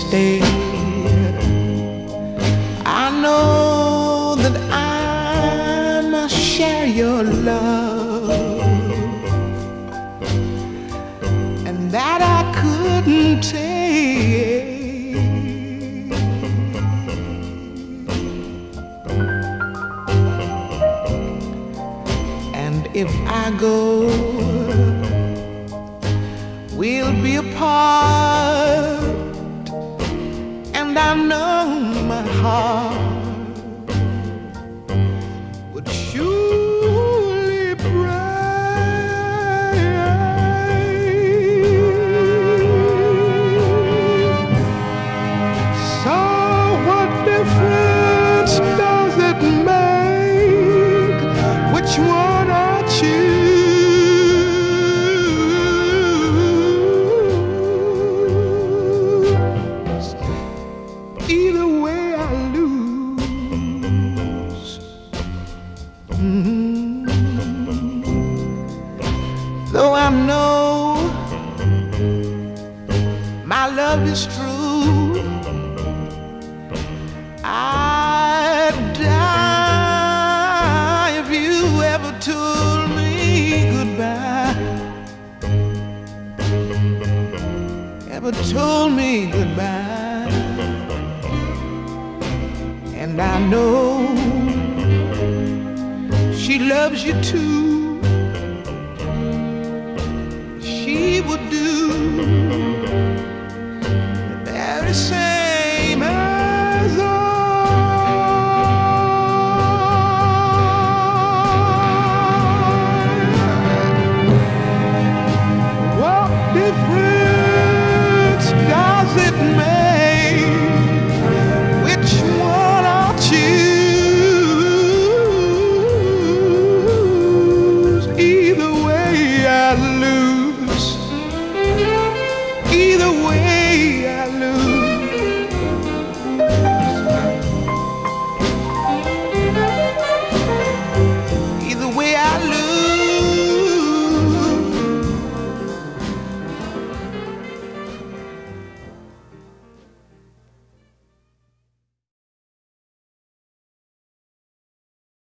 stay. I know that I must share your love, and that I couldn't take. And if I go, we'll be apart, and I know my heart would surely break. So what difference does it make which one I choose? Either way I lose. Though I know my love is true, I'd die if you ever told me goodbye. Ever told me goodbye. And I know she loves you too. She would do